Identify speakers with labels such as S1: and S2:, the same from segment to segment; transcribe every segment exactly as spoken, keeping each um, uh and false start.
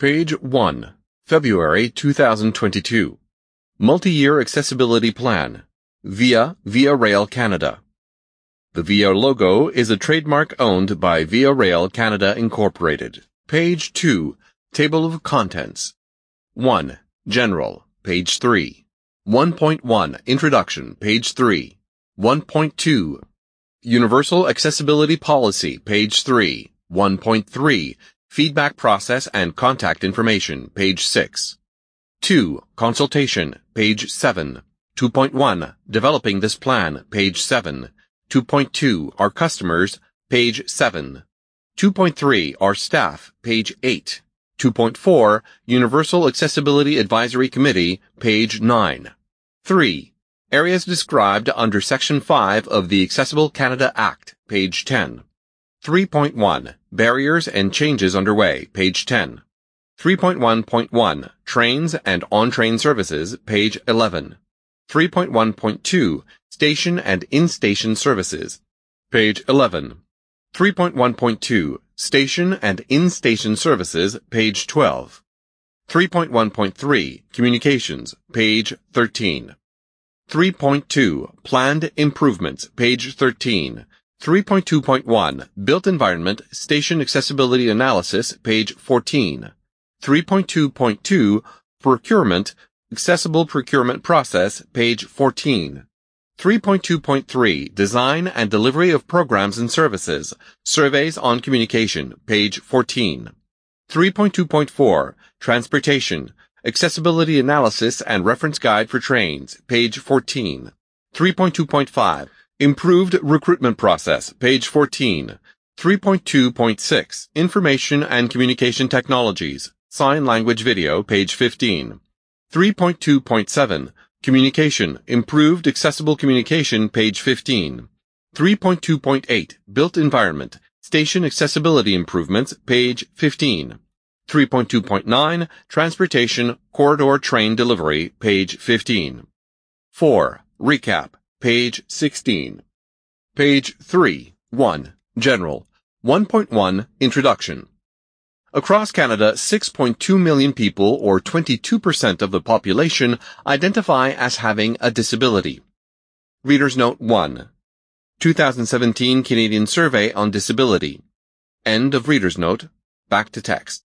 S1: Page one, February two thousand twenty-two. Multi-Year Accessibility Plan, via Via Rail Canada. The Via logo is a trademark owned by Via Rail Canada Incorporated. Page two, Table of Contents. one. General, page three. one point one, Introduction, page three. one point two, Universal Accessibility Policy, page three. one point three, Feedback Process and Contact Information, page six. two. Consultation, page seven. two point one, Developing this plan, page seven. two point two, Our Customers, page seven. two point three, Our Staff, page eight. two point four, Universal Accessibility Advisory Committee, page nine. three. Areas described under Section five of the Accessible Canada Act, page ten. three point one, Barriers and Changes Underway, page ten. three point one point one, Trains and On-Train Services, page eleven. three point one point two, Station and In-Station Services, page eleven. three point one point two, Station and In-Station Services, page twelve. three point one point three, Communications, page thirteen. three point two, Planned Improvements, page thirteen. three point two point one, Built Environment Station Accessibility Analysis, page fourteen. three point two point two, Procurement Accessible Procurement Process, page fourteen. three point two point three, Design and Delivery of Programs and Services, Surveys on Communication, page fourteen. three point two point four, Transportation Accessibility Analysis and Reference Guide for Trains, page fourteen. three point two point five, Improved Recruitment Process, page fourteen. three point two point six, Information and Communication Technologies, Sign Language Video, page fifteen. three point two point seven, Communication, Improved Accessible Communication, page fifteen. three point two point eight, Built Environment, Station Accessibility Improvements, page fifteen. three point two point nine, Transportation, Corridor Train Delivery, page fifteen. four. Recap, page sixteen. Page three. one. General. one point one. Introduction. Across Canada, six point two million people, or twenty-two percent of the population, identify as having a disability. Reader's Note one. two thousand seventeen Canadian Survey on Disability. End of Reader's Note. Back to text.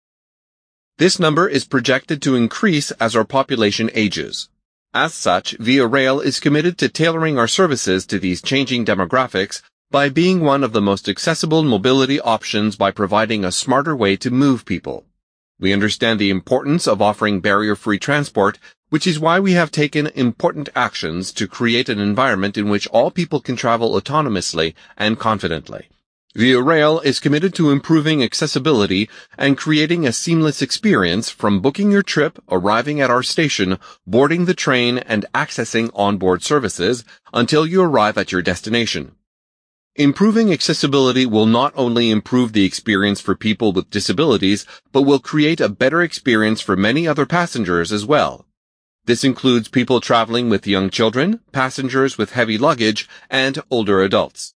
S1: This number is projected to increase as our population ages. As such, Via Rail is committed to tailoring our services to these changing demographics by being one of the most accessible mobility options by providing a smarter way to move people. We understand the importance of offering barrier-free transport, which is why we have taken important actions to create an environment in which all people can travel autonomously and confidently. Via Rail is committed to improving accessibility and creating a seamless experience from booking your trip, arriving at our station, boarding the train, and accessing onboard services until you arrive at your destination. Improving accessibility will not only improve the experience for people with disabilities, but will create a better experience for many other passengers as well. This includes people traveling with young children, passengers with heavy luggage, and older adults.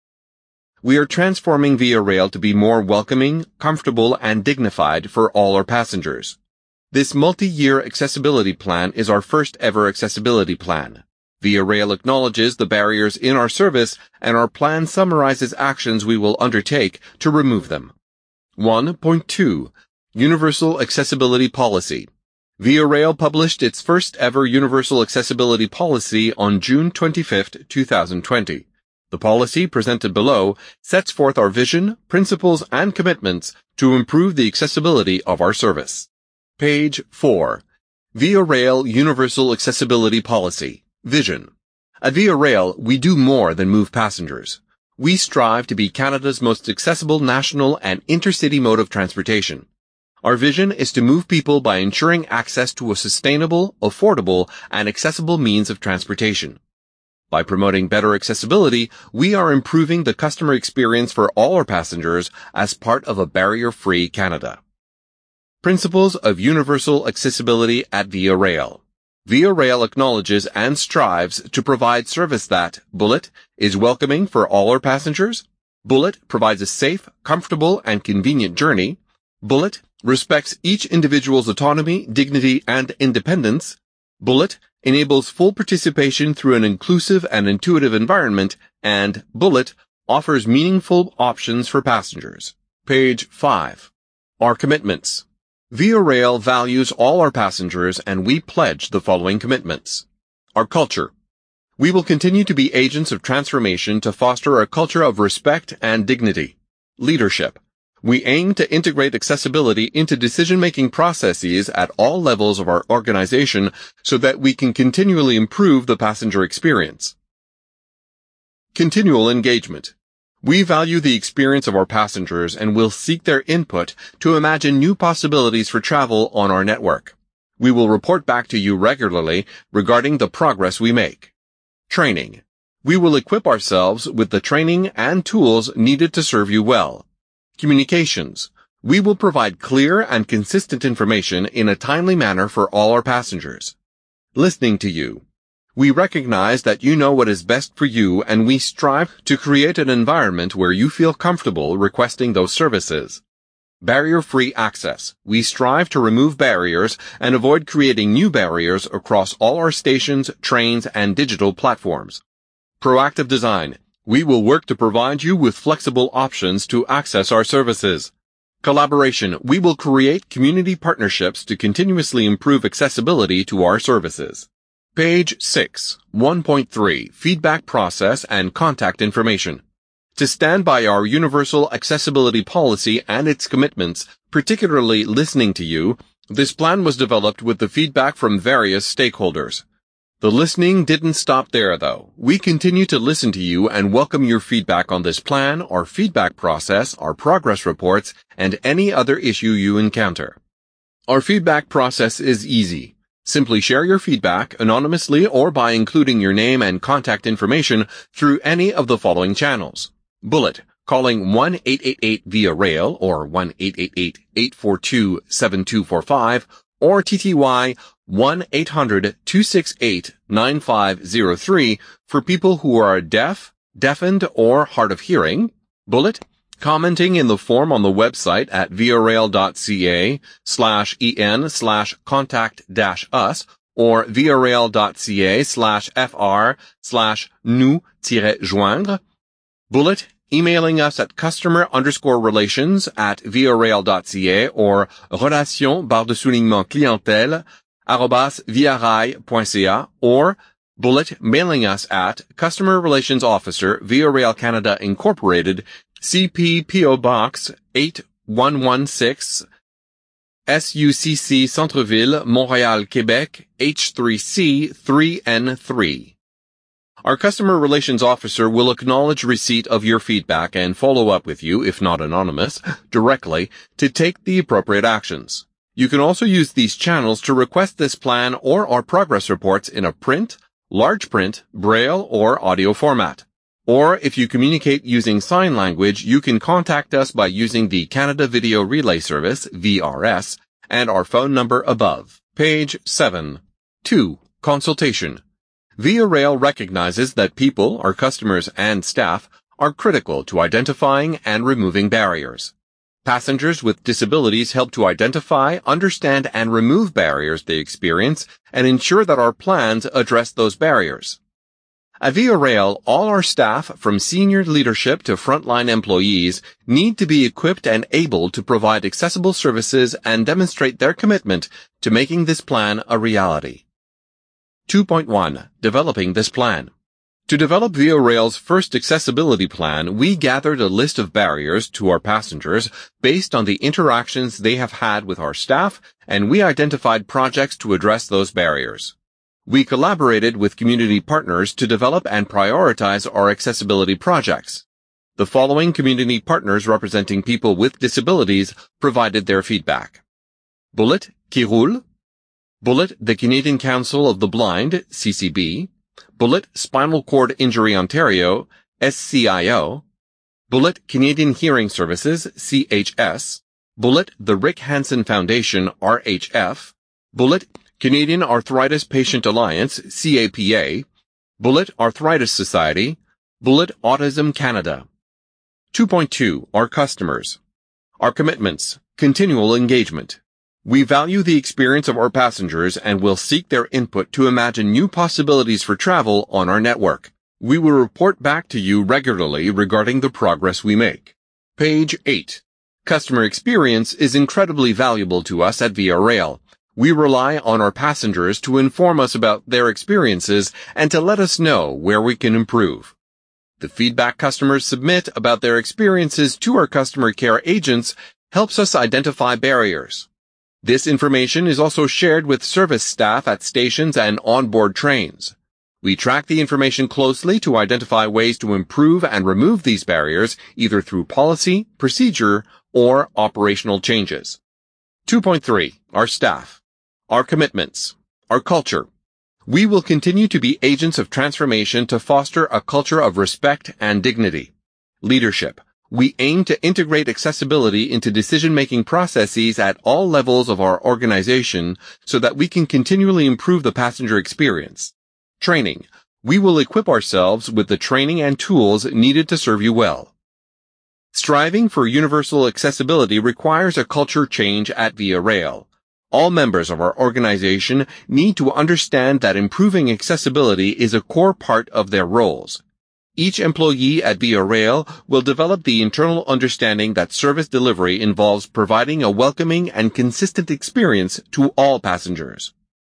S1: We are transforming Via Rail to be more welcoming, comfortable, and dignified for all our passengers. This multi-year accessibility plan is our first ever accessibility plan. Via Rail acknowledges the barriers in our service, and our plan summarizes actions we will undertake to remove them. one point two. Universal Accessibility Policy. Via Rail published its first ever Universal Accessibility Policy on June twenty-fifth, two thousand twenty. The policy presented below sets forth our vision, principles, and commitments to improve the accessibility of our service. Page four. Via Rail Universal Accessibility Policy. Vision. At Via Rail, we do more than move passengers. We strive to be Canada's most accessible national and intercity mode of transportation. Our vision is to move people by ensuring access to a sustainable, affordable, and accessible means of transportation. By promoting better accessibility, we are improving the customer experience for all our passengers as part of a barrier-free Canada. Principles of Universal Accessibility at Via Rail. Via Rail acknowledges and strives to provide service that, bullet, is welcoming for all our passengers, bullet, provides a safe, comfortable, and convenient journey, bullet, respects each individual's autonomy, dignity, and independence. Bullet, enables full participation through an inclusive and intuitive environment. And Bullet, offers meaningful options for passengers. Page five. Our commitments. Via Rail values all our passengers, and we pledge the following commitments. Our culture. We will continue to be agents of transformation to foster a culture of respect and dignity. Leadership. We aim to integrate accessibility into decision-making processes at all levels of our organization so that we can continually improve the passenger experience. Continual engagement. We value the experience of our passengers and will seek their input to imagine new possibilities for travel on our network. We will report back to you regularly regarding the progress we make. Training. We will equip ourselves with the training and tools needed to serve you well. Communications. We will provide clear and consistent information in a timely manner for all our passengers. Listening to you. We recognize that you know what is best for you, and we strive to create an environment where you feel comfortable requesting those services. Barrier-free access. We strive to remove barriers and avoid creating new barriers across all our stations, trains, and digital platforms. Proactive design. We will work to provide you with flexible options to access our services. Collaboration. We will create community partnerships to continuously improve accessibility to our services. Page six. one point three. Feedback process and contact information. To stand by our universal accessibility policy and its commitments, particularly listening to you, this plan was developed with the feedback from various stakeholders. The listening didn't stop there, though. We continue to listen to you and welcome your feedback on this plan, our feedback process, our progress reports, and any other issue you encounter. Our feedback process is easy. Simply share your feedback anonymously or by including your name and contact information through any of the following channels. Bullet, calling one eight eight eight via rail or one eight eight eight, eight four two, seven two four five or T T Y one eight hundred, two six eight, nine five zero three for people who are deaf, deafened, or hard of hearing. Bullet, commenting in the form on the website at viarail.ca slash en slash contact dash us or viarail.ca slash fr slash nous tiret joindre. Bullet, emailing us at customer underscore relations at viarail.ca or relation barre de soulignement clientèle arobase viarail.ca or Bullet, mailing us at Customer Relations Officer, Via Rail Canada Incorporated, C P P O Box eight one one six, S U C C Centreville, Montréal, Québec, H three C three N three. Our Customer Relations Officer will acknowledge receipt of your feedback and follow up with you, if not anonymous, directly to take the appropriate actions. You can also use these channels to request this plan or our progress reports in a print, large print, braille, or audio format. Or if you communicate using sign language, you can contact us by using the Canada Video Relay Service, V R S, and our phone number above. Page seven. two. Consultation. Via Rail recognizes that people, our customers and staff, are critical to identifying and removing barriers. Passengers with disabilities help to identify, understand, and remove barriers they experience and ensure that our plans address those barriers. At Via Rail, all our staff, from senior leadership to frontline employees, need to be equipped and able to provide accessible services and demonstrate their commitment to making this plan a reality. two point one. Developing this plan. To develop Via Rail's first accessibility plan, we gathered a list of barriers to our passengers based on the interactions they have had with our staff, and we identified projects to address those barriers. We collaborated with community partners to develop and prioritize our accessibility projects. The following community partners representing people with disabilities provided their feedback. Bullet, Qui Roule. Bullet, the Canadian Council of the Blind, C C B. Bullet, Spinal Cord Injury Ontario, S C I O. Bullet, Canadian Hearing Services, C H S. Bullet, the Rick Hansen Foundation, R H F. Bullet, Canadian Arthritis Patient Alliance, C A P A. Bullet, Arthritis Society. Bullet, Autism Canada. two point two. Our customers. Our commitments. Continual engagement. We value the experience of our passengers and will seek their input to imagine new possibilities for travel on our network. We will report back to you regularly regarding the progress we make. Page eight. Customer experience is incredibly valuable to us at Via Rail. We rely on our passengers to inform us about their experiences and to let us know where we can improve. The feedback customers submit about their experiences to our customer care agents helps us identify barriers. This information is also shared with service staff at stations and onboard trains. We track the information closely to identify ways to improve and remove these barriers, either through policy, procedure, or operational changes. two point three. Our staff. Our commitments. Our culture. We will continue to be agents of transformation to foster a culture of respect and dignity. Leadership. We aim to integrate accessibility into decision-making processes at all levels of our organization so that we can continually improve the passenger experience. Training. We will equip ourselves with the training and tools needed to serve you well. Striving for universal accessibility requires a culture change at Via Rail. All members of our organization need to understand that improving accessibility is a core part of their roles. Each employee at Via Rail will develop the internal understanding that service delivery involves providing a welcoming and consistent experience to all passengers.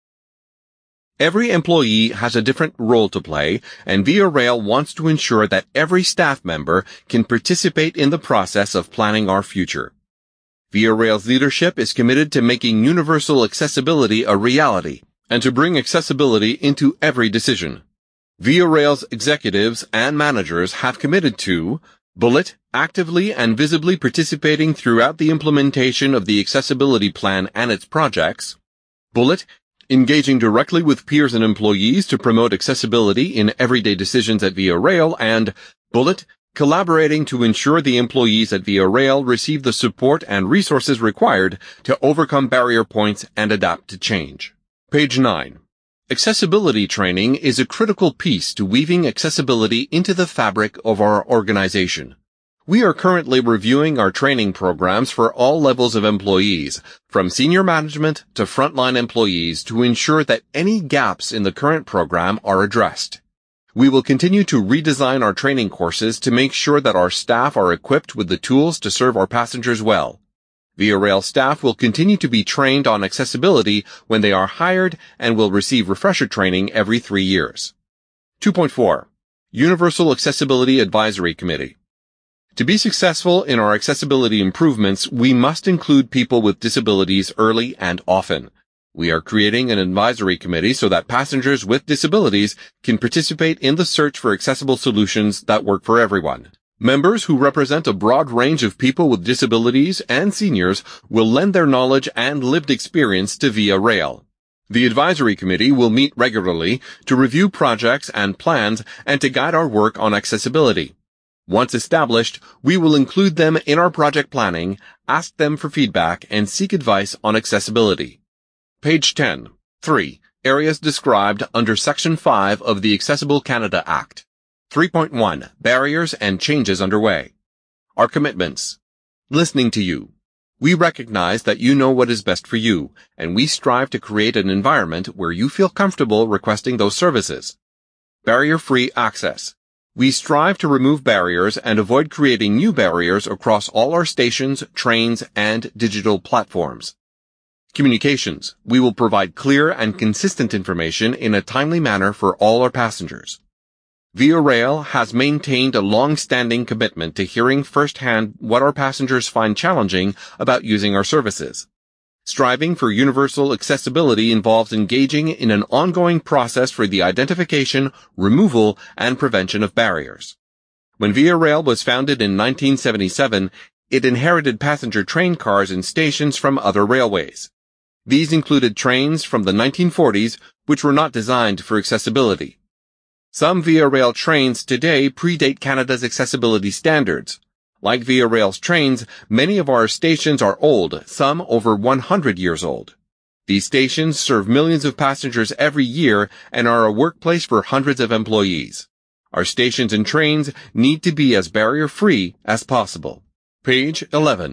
S1: Every employee has a different role to play, and Via Rail wants to ensure that every staff member can participate in the process of planning our future. Via Rail's leadership is committed to making universal accessibility a reality and to bring accessibility into every decision. Via Rail's executives and managers have committed to Bullet, actively and visibly participating throughout the implementation of the accessibility plan and its projects. Bullet, engaging directly with peers and employees to promote accessibility in everyday decisions at Via Rail, and Bullet, collaborating to ensure the employees at Via Rail receive the support and resources required to overcome barrier points and adapt to change. Page nine. Accessibility training is a critical piece to weaving accessibility into the fabric of our organization. We are currently reviewing our training programs for all levels of employees, from senior management to frontline employees, to ensure that any gaps in the current program are addressed. We will continue to redesign our training courses to make sure that our staff are equipped with the tools to serve our passengers well. Via Rail staff will continue to be trained on accessibility when they are hired and will receive refresher training every three years. two point four. Universal Accessibility Advisory Committee. To be successful in our accessibility improvements, we must include people with disabilities early and often. We are creating an advisory committee so that passengers with disabilities can participate in the search for accessible solutions that work for everyone. Members who represent a broad range of people with disabilities and seniors will lend their knowledge and lived experience to Via Rail. The advisory committee will meet regularly to review projects and plans and to guide our work on accessibility. Once established, we will include them in our project planning, ask them for feedback, and seek advice on accessibility. Page ten. three. Areas described under Section five of the Accessible Canada Act. three point one. Barriers and changes underway. Our commitments. Listening to you. We recognize that you know what is best for you, and we strive to create an environment where you feel comfortable requesting those services. Barrier-free access. We strive to remove barriers and avoid creating new barriers across all our stations, trains, and digital platforms. Communications. We will provide clear and consistent information in a timely manner for all our passengers. Via Rail has maintained a long-standing commitment to hearing firsthand what our passengers find challenging about using our services. Striving for universal accessibility involves engaging in an ongoing process for the identification, removal, and prevention of barriers. When Via Rail was founded in nineteen seventy-seven, it inherited passenger train cars and stations from other railways. These included trains from the nineteen forties, which were not designed for accessibility. Some Via Rail trains today predate Canada's accessibility standards. Like Via Rail's trains, many of our stations are old, some over one hundred years old. These stations serve millions of passengers every year and are a workplace for hundreds of employees. Our stations and trains need to be as barrier-free as possible. Page eleven.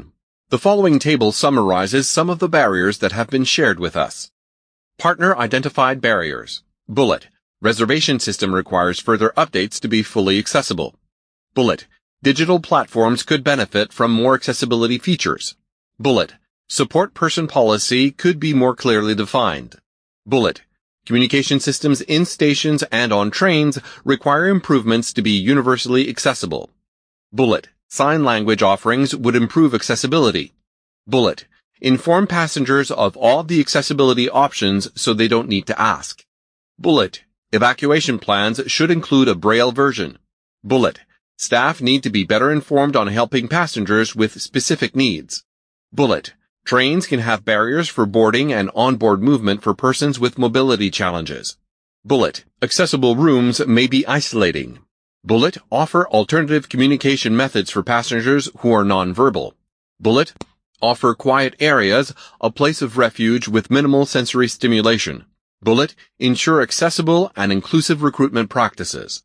S1: The following table summarizes some of the barriers that have been shared with us. Partner-identified barriers. Bullet. Reservation system requires further updates to be fully accessible. Bullet. Digital platforms could benefit from more accessibility features. Bullet. Support person policy could be more clearly defined. Bullet. Communication systems in stations and on trains require improvements to be universally accessible. Bullet. Sign language offerings would improve accessibility. Bullet. Inform passengers of all the accessibility options so they don't need to ask. Bullet. Evacuation plans should include a Braille version. Bullet. Staff need to be better informed on helping passengers with specific needs. Bullet. Trains can have barriers for boarding and onboard movement for persons with mobility challenges. Bullet. Accessible rooms may be isolating. Bullet. Offer alternative communication methods for passengers who are nonverbal. Bullet. Offer quiet areas, a place of refuge with minimal sensory stimulation. Bullet. Ensure accessible and inclusive recruitment practices.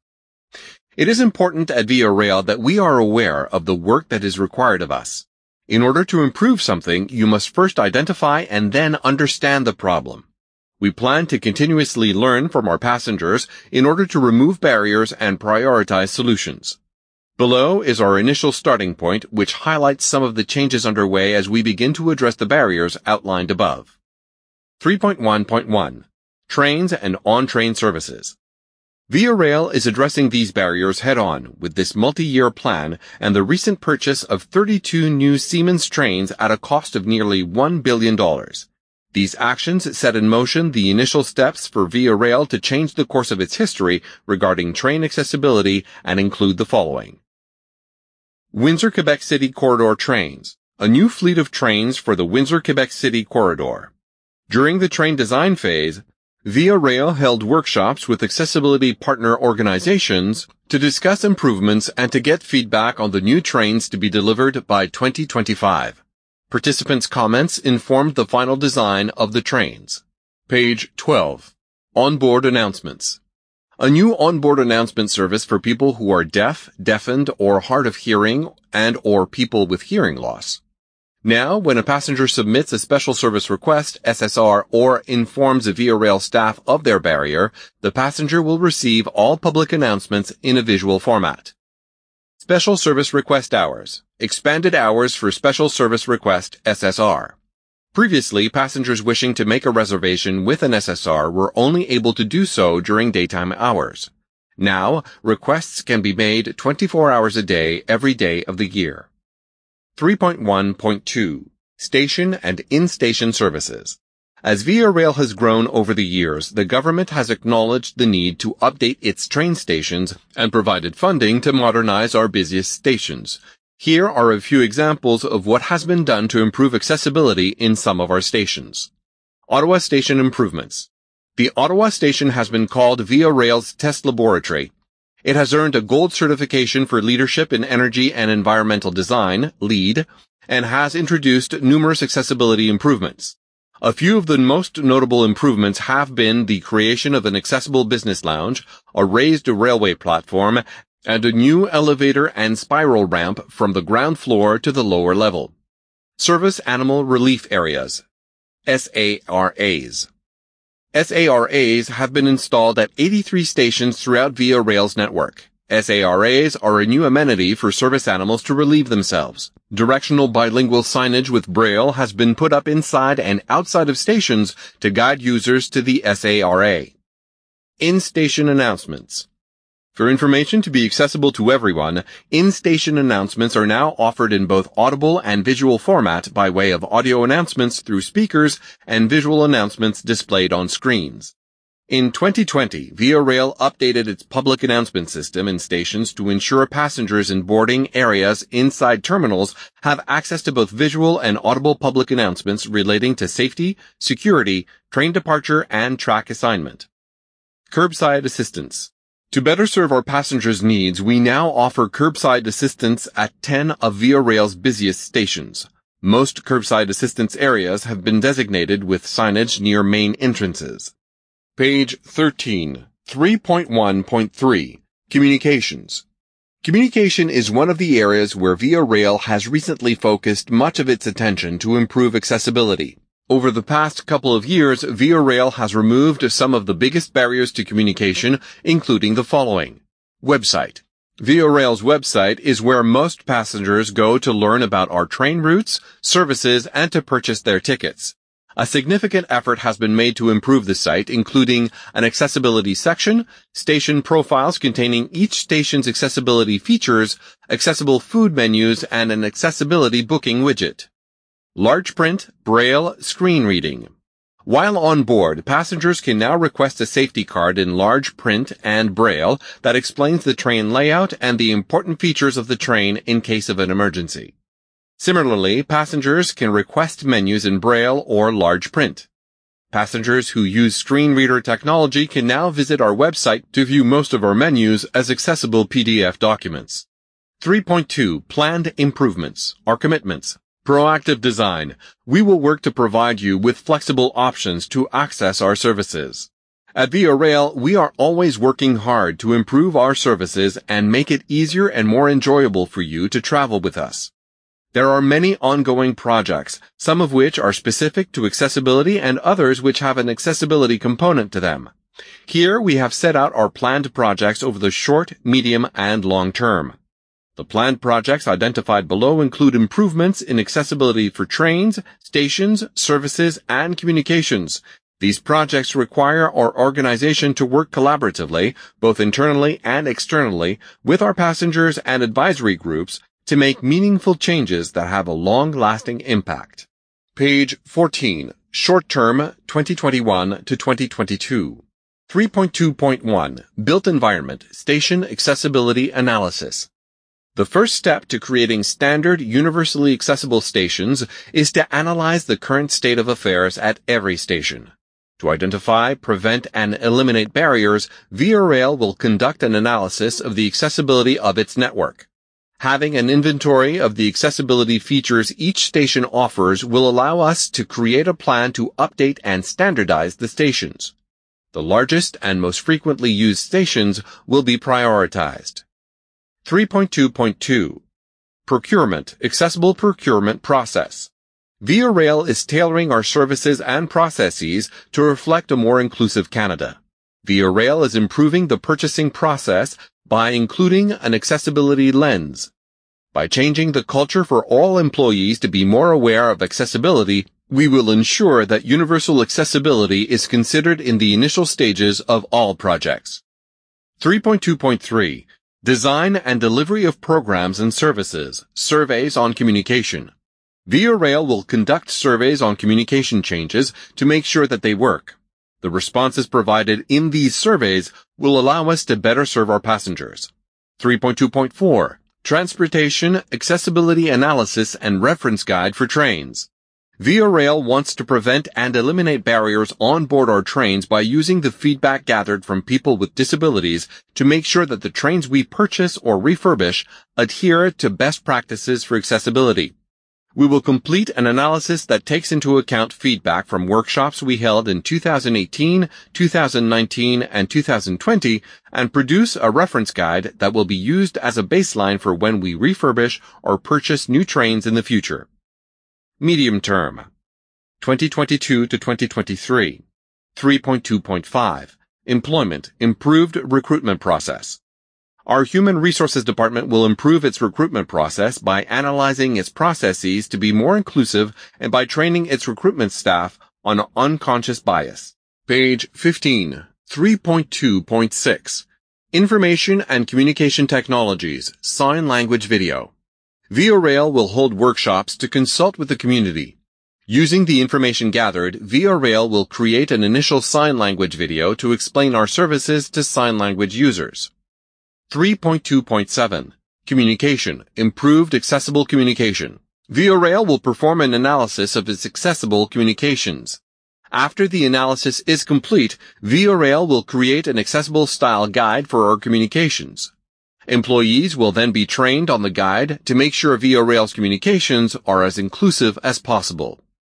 S1: It is important at Via Rail that we are aware of the work that is required of us. In order to improve something, you must first identify and then understand the problem. We plan to continuously learn from our passengers in order to remove barriers and prioritize solutions. Below is our initial starting point, which highlights some of the changes underway as we begin to address the barriers outlined above. three point one point one. Trains and on-train services. Via Rail is addressing these barriers head-on with this multi-year plan and the recent purchase of thirty-two new Siemens trains at a cost of nearly one billion dollars. These actions set in motion the initial steps for Via Rail to change the course of its history regarding train accessibility and include the following. Windsor-Quebec City Corridor Trains. A new fleet of trains for the Windsor-Quebec City Corridor. During the train design phase, Via Rail held workshops with accessibility partner organizations to discuss improvements and to get feedback on the new trains to be delivered by twenty twenty-five. Participants' comments informed the final design of the trains. Page twelve. Onboard announcements. A new onboard announcement service for people who are deaf, deafened, or hard of hearing and or people with hearing loss. Now, when a passenger submits a special service request, S S R, or informs the Via Rail staff of their barrier, the passenger will receive all public announcements in a visual format. Special Service Request Hours. Expanded hours for Special Service Request S S R. Previously, passengers wishing to make a reservation with an S S R were only able to do so during daytime hours. Now, requests can be made twenty-four hours a day every day of the year. three point one point two. Station and in-station services. As Via Rail has grown over the years, the government has acknowledged the need to update its train stations and provided funding to modernize our busiest stations. Here are a few examples of what has been done to improve accessibility in some of our stations. Ottawa Station improvements. The Ottawa Station has been called Via Rail's test laboratory. It has earned a gold certification for leadership in energy and environmental design, LEED, and has introduced numerous accessibility improvements. A few of the most notable improvements have been the creation of an accessible business lounge, a raised railway platform, and a new elevator and spiral ramp from the ground floor to the lower level. Service Animal Relief Areas, S A R As. S A R As have been installed at eighty-three stations throughout Via Rail's network. S A R As are a new amenity for service animals to relieve themselves. Directional bilingual signage with Braille has been put up inside and outside of stations to guide users to the S A R A. In-station announcements. For information to be accessible to everyone, in-station announcements are now offered in both audible and visual format by way of audio announcements through speakers and visual announcements displayed on screens. In twenty twenty, Via Rail updated its public announcement system in stations to ensure passengers in boarding areas inside terminals have access to both visual and audible public announcements relating to safety, security, train departure, and track assignment. Curbside assistance. To better serve our passengers' needs, we now offer curbside assistance at ten of Via Rail's busiest stations. Most curbside assistance areas have been designated with signage near main entrances. Page thirteen. three point one point three. Communications. Communication is one of the areas where Via Rail has recently focused much of its attention to improve accessibility. Over the past couple of years, Via Rail has removed some of the biggest barriers to communication, including the following. Website. Via Rail's website is where most passengers go to learn about our train routes, services, and to purchase their tickets. A significant effort has been made to improve the site, including an accessibility section, station profiles containing each station's accessibility features, accessible food menus, and an accessibility booking widget. Large print, braille, screen reading. While on board, passengers can now request a safety card in large print and braille that explains the train layout and the important features of the train in case of an emergency. Similarly, passengers can request menus in braille or large print. Passengers who use screen reader technology can now visit our website to view most of our menus as accessible P D F documents. three point two Planned improvements. Our commitments. Proactive design. We will work to provide you with flexible options to access our services. At Via Rail, we are always working hard to improve our services and make it easier and more enjoyable for you to travel with us. There are many ongoing projects, some of which are specific to accessibility and others which have an accessibility component to them. Here we have set out our planned projects over the short, medium, and long term. The planned projects identified below include improvements in accessibility for trains, stations, services, and communications. These projects require our organization to work collaboratively, both internally and externally, with our passengers and advisory groups to make meaningful changes that have a long-lasting impact. Page fourteen. Short-term twenty twenty-one to twenty twenty-two. three point two point one. Built Environment Station Accessibility Analysis. The first step to creating standard, universally accessible stations is to analyze the current state of affairs at every station. To identify, prevent, and eliminate barriers, Via Rail will conduct an analysis of the accessibility of its network. Having an inventory of the accessibility features each station offers will allow us to create a plan to update and standardize the stations. The largest and most frequently used stations will be prioritized. three point two point two. Procurement, Accessible Procurement Process. Via Rail is tailoring our services and processes to reflect a more inclusive Canada. Via Rail is improving the purchasing process by including an accessibility lens. By changing the culture for all employees to be more aware of accessibility, we will ensure that universal accessibility is considered in the initial stages of all projects. three point two point three. Design and delivery of programs and services, surveys on communication. Via Rail will conduct surveys on communication changes to make sure that they work. The responses provided in these surveys will allow us to better serve our passengers. three point two point four. Transportation, Accessibility Analysis and Reference Guide for Trains. Via Rail wants to prevent and eliminate barriers on board our trains by using the feedback gathered from people with disabilities to make sure that the trains we purchase or refurbish adhere to best practices for accessibility. We will complete an analysis that takes into account feedback from workshops we held in two thousand eighteen, two thousand nineteen, and two thousand twenty and produce a reference guide that will be used as a baseline for when we refurbish or purchase new trains in the future. Medium term, twenty twenty-two to twenty twenty-three. three point two point five. Employment, Improved Recruitment Process. Our Human Resources Department will improve its recruitment process by analyzing its processes to be more inclusive and by training its recruitment staff on unconscious bias. Page fifteen. three point two point six. Information and Communication Technologies, Sign Language Video. Via Rail will hold workshops to consult with the community. Using the information gathered, Via Rail will create an initial sign language video to explain our services to sign language users. three point two point seven. Communication, Improved Accessible Communication. Via Rail will perform an analysis of its accessible communications. After the analysis is complete, Via Rail will create an accessible style guide for our communications. Employees will then be trained on the guide to make sure Via Rail's communications are as inclusive as possible.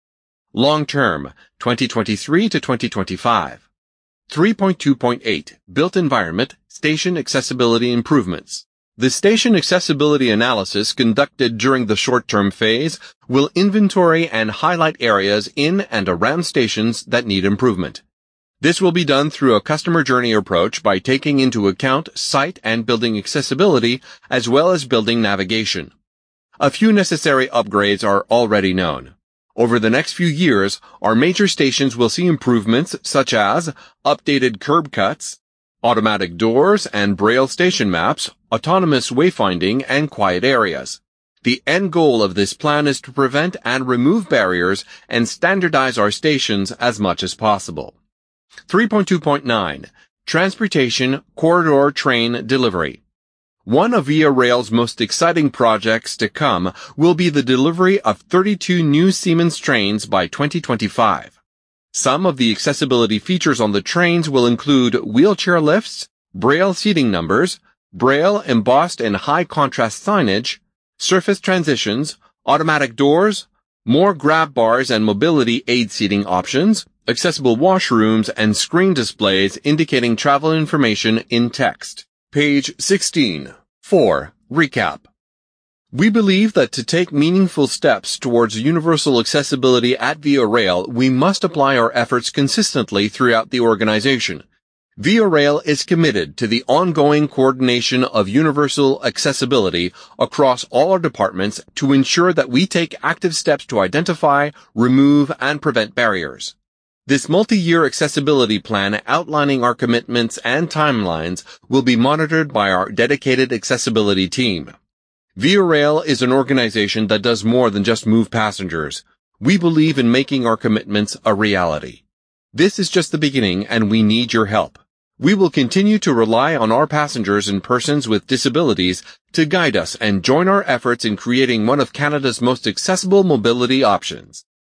S1: Long term, twenty twenty-three to twenty twenty-five. three point two point eight. Built Environment, Station Accessibility Improvements. The station accessibility analysis conducted during the short-term phase will inventory and highlight areas in and around stations that need improvement. This will be done through a customer journey approach by taking into account site and building accessibility as well as building navigation. A few necessary upgrades are already known. Over the next few years, our major stations will see improvements such as updated curb cuts, automatic doors and braille station maps, autonomous wayfinding, and quiet areas. The end goal of this plan is to prevent and remove barriers and standardize our stations as much as possible. three point two point nine. Transportation Corridor Train Delivery. One of Via Rail's most exciting projects to come will be the delivery of thirty-two new Siemens trains by twenty twenty-five. Some of the accessibility features on the trains will include wheelchair lifts, braille seating numbers, braille embossed and high contrast signage, surface transitions, automatic doors, more grab bars and mobility aid seating options, accessible washrooms, and screen displays indicating travel information in text. Page sixteen. four. Recap. We believe that to take meaningful steps towards universal accessibility at Via Rail, we must apply our efforts consistently throughout the organization. Via Rail is committed to the ongoing coordination of universal accessibility across all our departments to ensure that we take active steps to identify, remove, and prevent barriers. This multi-year accessibility plan outlining our commitments and timelines will be monitored by our dedicated accessibility team. Via Rail is an organization that does more than just move passengers. We believe in making our commitments a reality. This is just the beginning, and we need your help. We will continue to rely on our passengers and persons with disabilities to guide us and join our efforts in creating one of Canada's most accessible mobility options.